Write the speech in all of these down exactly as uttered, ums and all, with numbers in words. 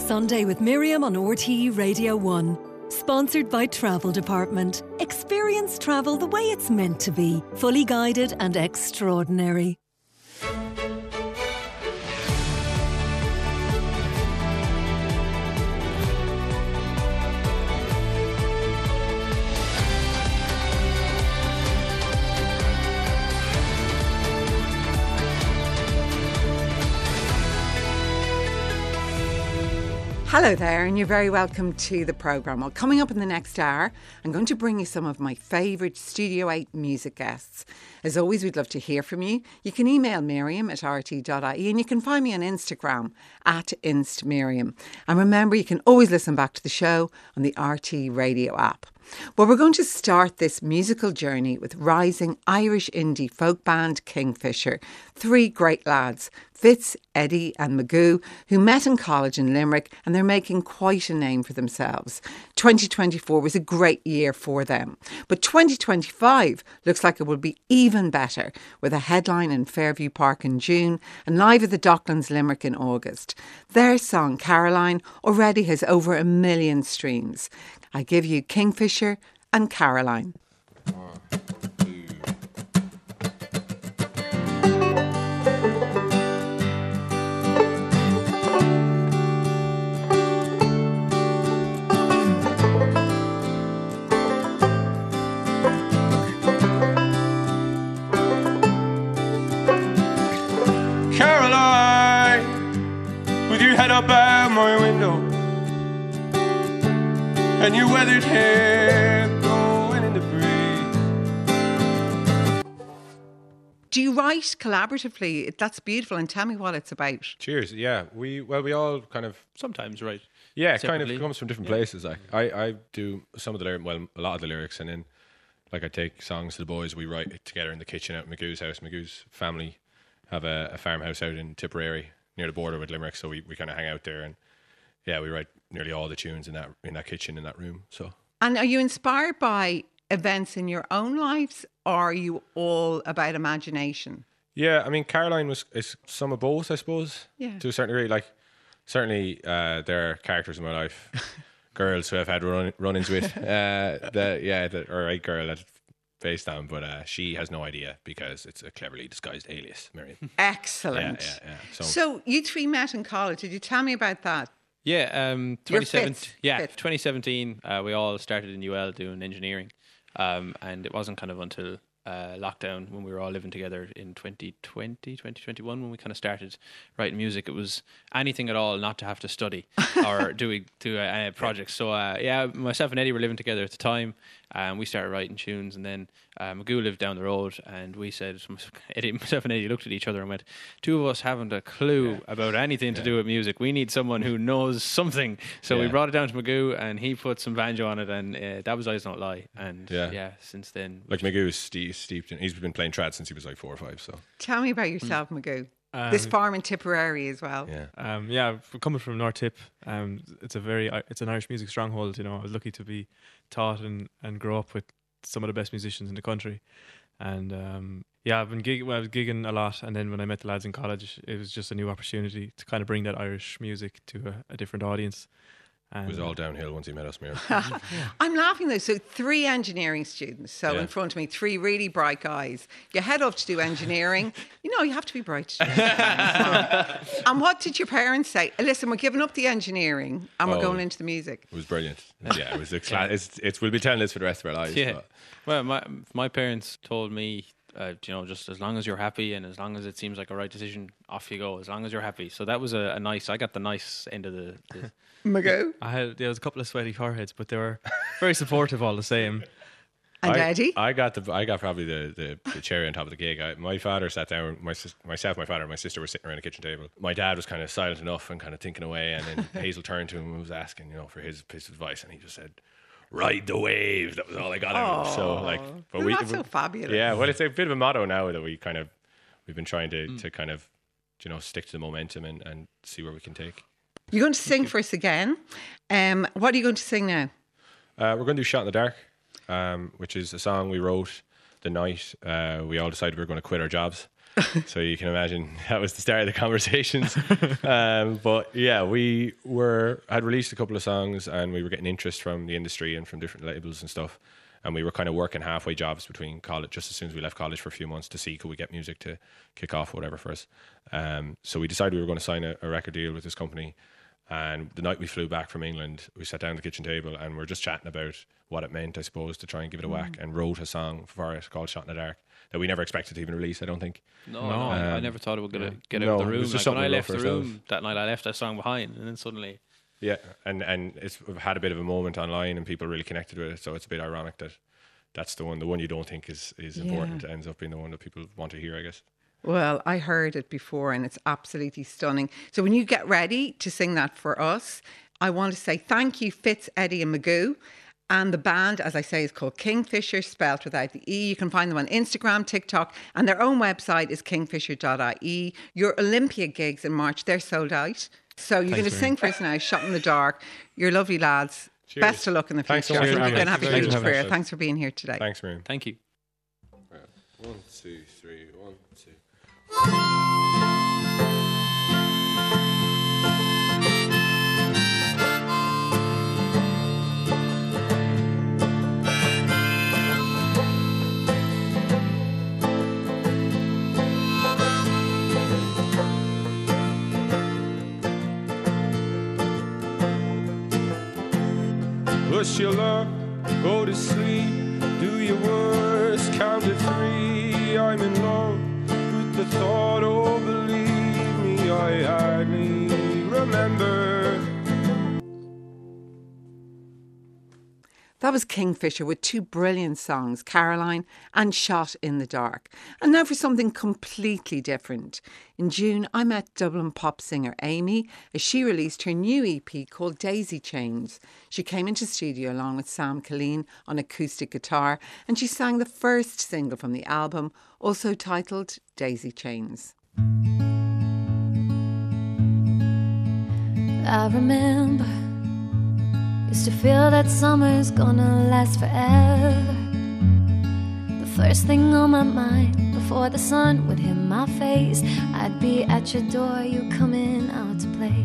Sunday with Miriam on R T E Radio one. Sponsored by Travel Department. Experience travel the way it's meant to be. Fully guided and extraordinary. Hello there, and you're very welcome to the programme. Well, coming up in the next hour, I'm going to bring you some of my favourite Studio eight music guests. As always, we'd love to hear from you. You can email Miriam at r t dot i e, and you can find me on Instagram at instamiriam. And remember, you can always listen back to the show on the R T Radio app. Well, we're going to start this musical journey with rising Irish indie folk band Kingfisher. Three great lads, Fitz, Eddie and Magoo, who met in college in Limerick, and they're making quite a name for themselves. twenty twenty-four was a great year for them. But twenty twenty-five looks like it will be even better, with a headline in Fairview Park in June and live at the Docklands Limerick in August. Their song, Caroline, already has over a million streams. I give you Kingfisher and Caroline. Caroline, with your head up at my window and your weathered hair blowing in the breeze. Do you write collaboratively? That's beautiful, and tell me what it's about. Cheers. Yeah, we well we all kind of sometimes right. Yeah, it Separately. kind of comes from different Yeah. places. Like I, I do some of the lyrics, well, a lot of the lyrics, and then like I take songs to the boys. We write it together in the kitchen out at Magoo's house. Magoo's family have a, a farmhouse out in Tipperary near the border with Limerick, so we, we kind of hang out there, and yeah, we write nearly all the tunes in that in that kitchen in that room. So. And are you inspired by events in your own lives, or are you all about imagination? Yeah, I mean, Caroline was is some of both, I suppose. Yeah. To a certain degree, like certainly uh, there are characters in my life, girls who I've had run, run-ins with. Uh, that yeah, that or a girl that based on, but uh, she has no idea because it's a cleverly disguised alias, Miriam. Excellent. Yeah, yeah, yeah. So, So you three met in college. Did you tell me about that? Yeah, um, You're twenty seventeen. fifth. Yeah, Fifth. twenty seventeen. Uh, we all started in U L doing engineering, um, and it wasn't kind of until uh, lockdown when we were all living together in twenty twenty, twenty twenty-one when we kind of started writing music. It was anything at all not to have to study or do we do a, a project. So uh, yeah, myself and Eddie were living together at the time, and we started writing tunes. And then uh, Magoo lived down the road, and we said, Eddie, myself and Eddie looked at each other and went, two of us haven't a clue yeah. about anything to yeah. do with music. We need someone who knows something. So yeah. we brought it down to Magoo, and he put some banjo on it, and uh, that was Eyes Don't Lie. And yeah, yeah since then, like Magoo's ste- steeped in, he's been playing trad since he was like four or five. So tell me about yourself, mm. Magoo. Um, this farm in Tipperary as well. Yeah, um, yeah. Coming from North Tip, um, it's a very it's an Irish music stronghold. You know, I was lucky to be taught and, and grow up with some of the best musicians in the country. And um, yeah, I've been gig- well, I was gigging a lot, and then when I met the lads in college, it was just a new opportunity to kind of bring that Irish music to a, a different audience. And it was all downhill once he met us, Miriam. I'm laughing though. So three engineering students. So Yeah. in front of me, three really bright guys. You head off to do engineering. You know, you have to be bright to do engineering as well. And what did your parents say? Listen, we're giving up the engineering and we're Oh. going into the music. It was brilliant. Yeah, it was. A cla- it's, it's. We'll be telling this for the rest of our lives. Yeah. but- Well, my my parents told me, uh, you know, just as long as you're happy and as long as it seems like a right decision, off you go. As long as you're happy. So that was a, a nice. I got the nice end of the. the Magoo I had there was a couple of sweaty foreheads, but they were very supportive all the same. and I, Eddie. I got the I got probably the, the, the cherry on top of the cake. I, my father sat down. My sis- myself, my father, and my sister were sitting around the kitchen table. My dad was kind of silent enough and kind of thinking away. And then Hazel turned to him and was asking, you know, for his piece of advice, and he just said, "Ride the wave." That was all I got out of him. So like, but Well, we that's so fabulous. yeah. Well, it's a bit of a motto now that we kind of we've been trying to to kind of you know stick to the momentum and, and see where we can take. You're going to sing for us again. Um, what are you going to sing now? Uh, we're going to do "Shot in the Dark," um, which is a song we wrote the night uh, we all decided we were going to quit our jobs. So you can imagine that was the start of the conversations. um, but yeah, we were had released a couple of songs, and we were getting interest from the industry and from different labels and stuff. And we were kind of working halfway jobs between college, just as soon as we left college for a few months, to see could we get music to kick off or whatever for us. Um, so we decided we were going to sign a, a record deal with this company. And the night we flew back from England, we sat down at the kitchen table and we were just chatting about what it meant, I suppose, to try and give it a whack, and wrote a song for it called Shot in the Dark that we never expected to even release, I don't think. No, no, I, I Um, never thought it would get, yeah. get No, out of it the room. was just Like when something I we wrote left for the room ourselves. that night, I left that song behind, and then suddenly, Yeah, and, and it's had a bit of a moment online and people really connected with it, so it's a bit ironic that that's the one, the one you don't think is, is Yeah. important ends up being the one that people want to hear, I guess. Well, I heard it before and it's absolutely stunning. So when you get ready to sing that for us, I want to say thank you, Fitz, Eddie and Magoo. And the band, as I say, is called Kingfisher, spelt without the E. You can find them on Instagram, TikTok, and their own website is kingfisher dot I E. Your Olympia gigs in March, they're sold out. So you're going to sing for us now, Shot in the Dark. You're lovely lads. Cheers. Best of luck in the Thanks so future. much I for think you're having going to have a us. huge Thanks for career. having us. Thanks for being here today. Thanks, Miriam. thank you. One, two, three, one, two. Push your luck, go to sleep, do your worst, count to three. I'm in love with the thought, oh believe me, I hardly remember. That was Kingfisher with two brilliant songs, Caroline and Shot in the Dark. And now for something completely different. In June, I met Dublin pop singer Amy as she released her new E P called Daisy Chains. She came into studio along with Sam Colleen on acoustic guitar, and she sang the first single from the album, also titled Daisy Chains. I remember, used to feel that summer's gonna last forever. The first thing on my mind before the sun would hit my face, I'd be at your door, you coming out to play.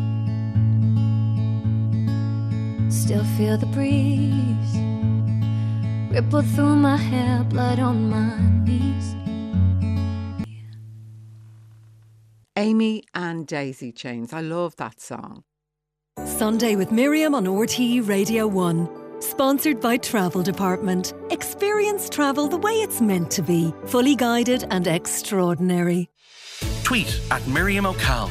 Still feel the breeze ripple through my hair, blood on my knees. Amy and Daisy Chains. I love that song. Sunday with Miriam on R T E Radio one. Sponsored by Travel Department. Experience travel the way it's meant to be. Fully guided and extraordinary. Tweet at Miriam O'Call.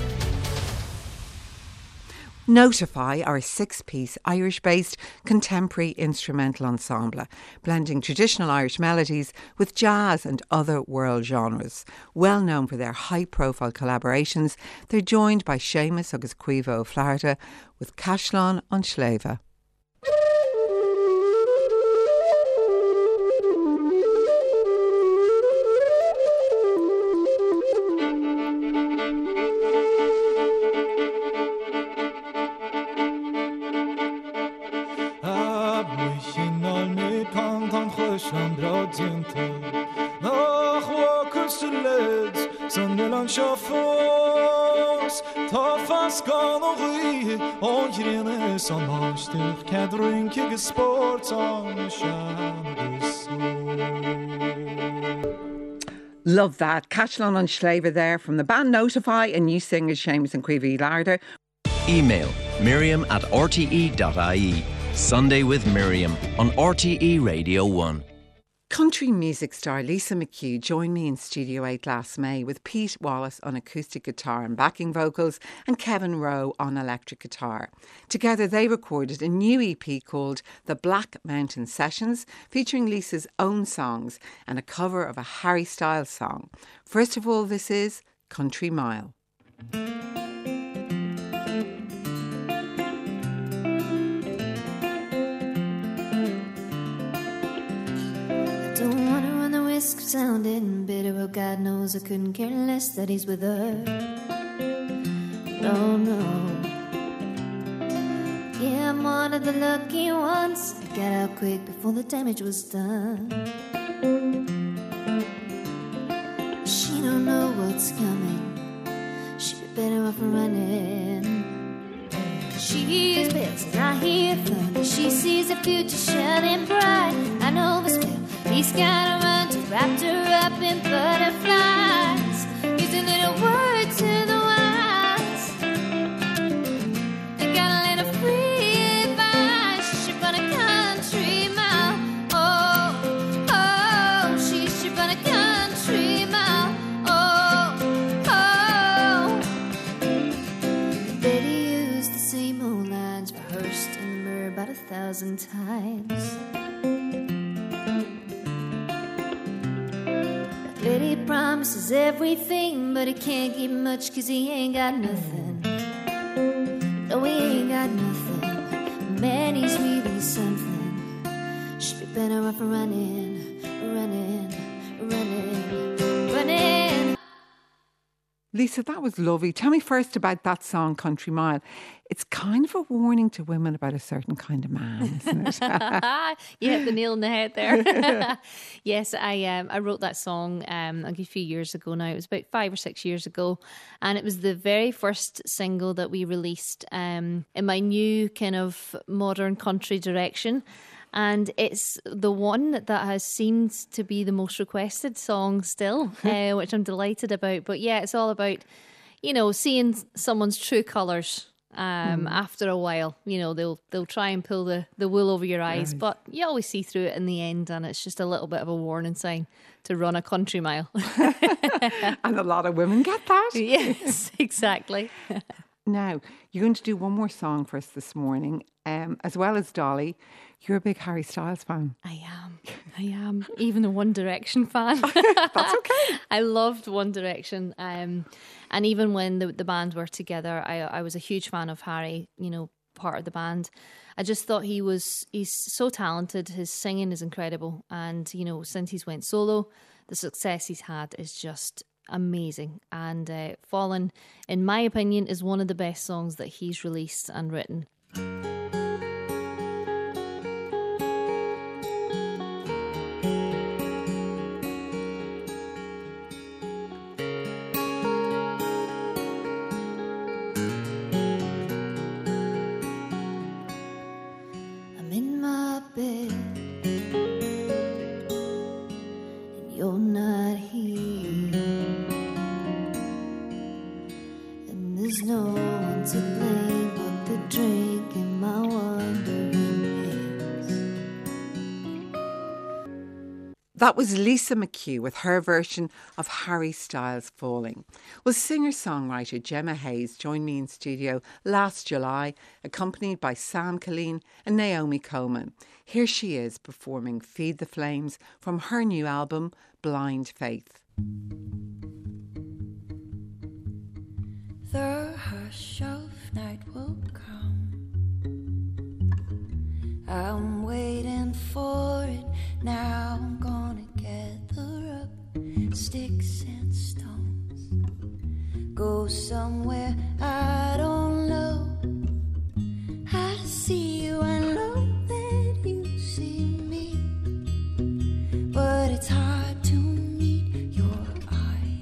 Notify are a six-piece Irish-based contemporary instrumental ensemble, blending traditional Irish melodies with jazz and other world genres. Well known for their high-profile collaborations, they're joined by Seamus agus Cuivo O'Flaherty with Cashlán an Sléibhe. Chauffeurs, ta fast gan og ry, og grene som avstyr, kadrunke sport on Love that. Cashlán an Sléibhe there from the band Notify and new singers Seamus and Cuivo O'Flaherty. Email Miriam at r t e dot I E. Sunday with Miriam on R T E Radio one. Country music star Lisa McHugh joined me in Studio eight last May with Pete Wallace on acoustic guitar and backing vocals and Kevin Rowe on electric guitar. Together they recorded a new E P called The Black Mountain Sessions, featuring Lisa's own songs and a cover of a Harry Styles song. First of all, this is Country Mile. Don't wanna run the risk of sounding bitter, but God knows I couldn't care less that he's with her. No, no. Yeah, I'm one of the lucky ones. Got out quick before the damage was done. She what's coming. She'd be better off running. She is best as I hear thunder. She sees the future shining bright. I know the spell he's gotta run to wrap her up in butterflies. He's a little word to the wise. They got a little free advice. She should run a country mile. Oh, oh, she should run a country mile. Oh, oh. Betty used the same old lines rehearsed in the mirror about a thousand times. Betty promises everything, but he can't give much cause he ain't got nothing. No, he ain't got nothing. Man, he's really something. Should be better off running, running, running, running. Lisa, that was lovely. Tell me first about that song, Country Mile. It's kind of a warning to women about a certain kind of man, isn't it? You hit the nail on the head there. Yes, I um, I wrote that song um, a few years ago now. It was about five or six years ago. And it was the very first single that we released um, in my new kind of modern country direction. And it's the one that has seemed to be the most requested song still, uh, which I'm delighted about. But yeah, it's all about, you know, seeing someone's true colours um, mm. after a while. You know, they'll they'll try and pull the, the wool over your eyes, right. But you always see through it in the end, and it's just a little bit of a warning sign to run a country mile. And a lot of women get that. Yes, exactly. Now, you're going to do one more song for us this morning, um, as well as Dolly. You're a big Harry Styles fan. I am. I am. Even a One Direction fan. That's okay. I loved One Direction. Um, and even when the, the band were together, I, I was a huge fan of Harry, you know, part of the band. I just thought he was, he's so talented. His singing is incredible. And, you know, since he's went solo, the success he's had is just amazing. And uh, Fallen, in my opinion, is one of the best songs that he's released and written. I'm in my bed and you're not here, and there's no one to blame but the drink in my wandering hands. That was Lisa McHugh with her version of Harry Styles' Falling. Well, singer-songwriter Gemma Hayes joined me in studio last July, accompanied by Sam Colleen and Naomi Coleman. Here she is performing Feed the Flames from her new album, Blind Faith. The hush of night will come. I'm waiting for it. Now I'm gonna gather up sticks and stones. Go somewhere I don't know. I see you and know that you see me, but it's hard to meet your eye.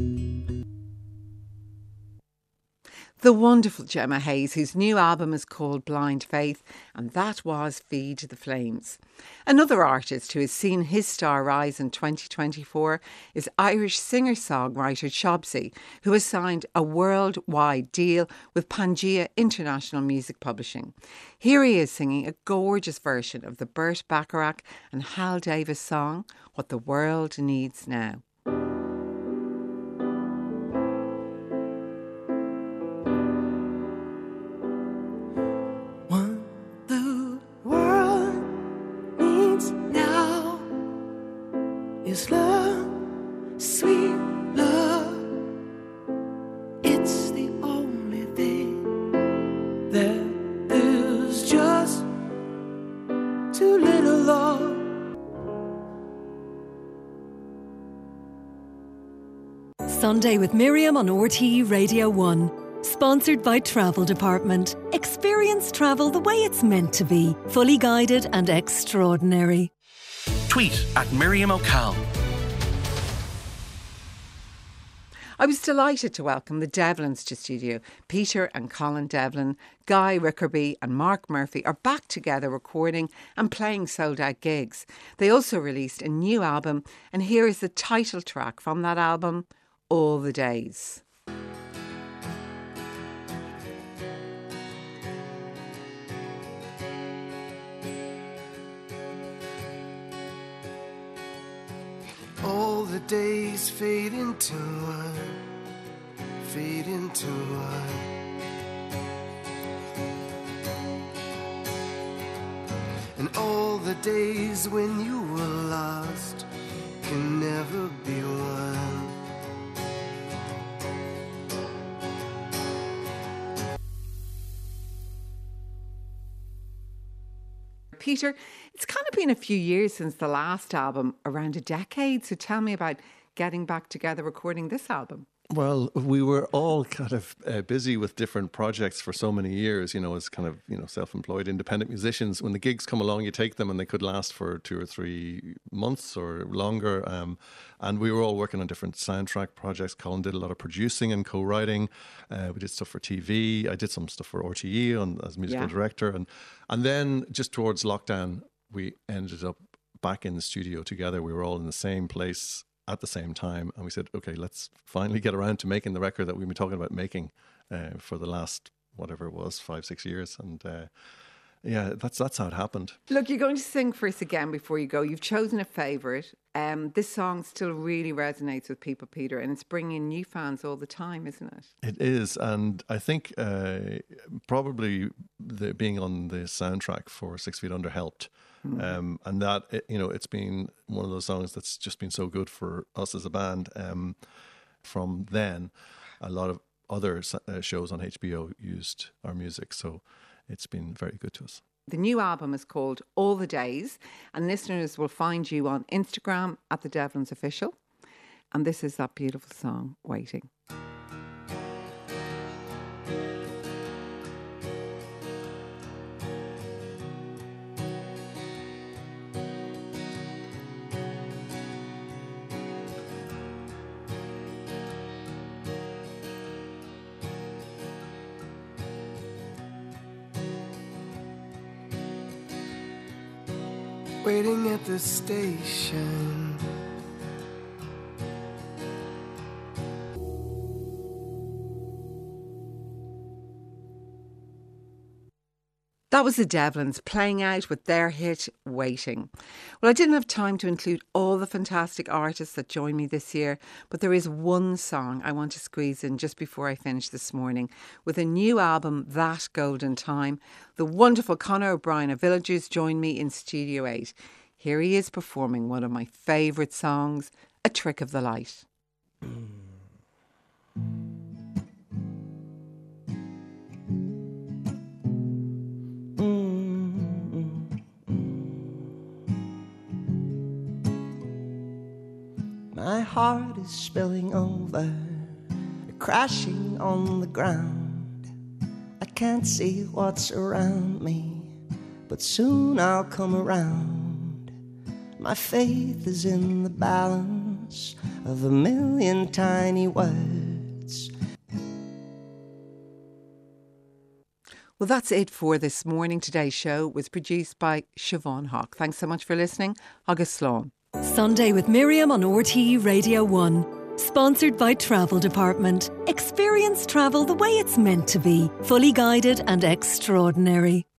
The wonderful Gemma Hayes, whose new album is called Blind Faith, and that was Feed the Flames. Another artist who has seen his star rise in twenty twenty-four is Irish singer-songwriter Shobsy, who has signed a worldwide deal with Pangea International Music Publishing. Here he is singing a gorgeous version of the Burt Bacharach and Hal Davis song, What the World Needs Now. Is love, sweet love. It's the only thing that there's just too little love. Sunday with Miriam on R T E Radio one. Sponsored by Travel Department. Experience travel the way it's meant to be. Fully guided and extraordinary. Tweet at Miriam O'Call. I was delighted to welcome the Devlins to studio. Peter and Colin Devlin, Guy Rickerby and Mark Murphy are back together recording and playing sold out gigs. They also released a new album, and here is the title track from that album, All the Days. All the days fade into one, fade into one. And all the days when you were lost can never be won. Peter, it's kind of been a few years since the last album, around a decade. So tell me about getting back together recording this album. Well, we were all kind of uh, busy with different projects for so many years, you know, as kind of, you know, self-employed independent musicians. When the gigs come along, you take them and they could last for two or three months or longer. Um, and we were all working on different soundtrack projects. Colin did a lot of producing and co-writing. Uh, we did stuff for T V. I did some stuff for R T E on, as musical yeah. director. And, and then just towards lockdown, we ended up back in the studio together. We were all in the same place at the same time, and we said, okay, let's finally get around to making the record that we've been talking about making uh, for the last, whatever it was, five, six years. And uh, yeah, that's that's how it happened. Look, you're going to sing for us again before you go. You've chosen a favourite. Um, this song still really resonates with people, Peter, and it's bringing new fans all the time, isn't it? It is, and I think uh, probably the, being on the soundtrack for Six Feet Under helped. Mm. Um, and that, it, you know, it's been one of those songs that's just been so good for us as a band. Um, from then, a lot of other uh, shows on H B O used our music, so it's been very good to us. The new album is called All the Days, and listeners will find you on Instagram at The Devlins Official. And this is that beautiful song, Waiting. Waiting at the station, that was the Devlins playing out with their hit, Waiting. Well, I didn't have time to include all the fantastic artists that joined me this year, but there is one song I want to squeeze in just before I finish this morning. With a new album, That Golden Time, the wonderful Conor O'Brien of Villagers joined me in Studio eight. Here he is performing one of my favourite songs, A Trick of the Light. My heart is spilling over, crashing on the ground. I can't see what's around me, but soon I'll come around. My faith is in the balance of a million tiny words. Well, that's it for this morning. Today's show was produced by Siobhan Hawke. Thanks so much for listening. Agus Slán. Sunday with Miriam on R T E Radio one. Sponsored by Travel Department. Experience travel the way it's meant to be. Fully guided and extraordinary.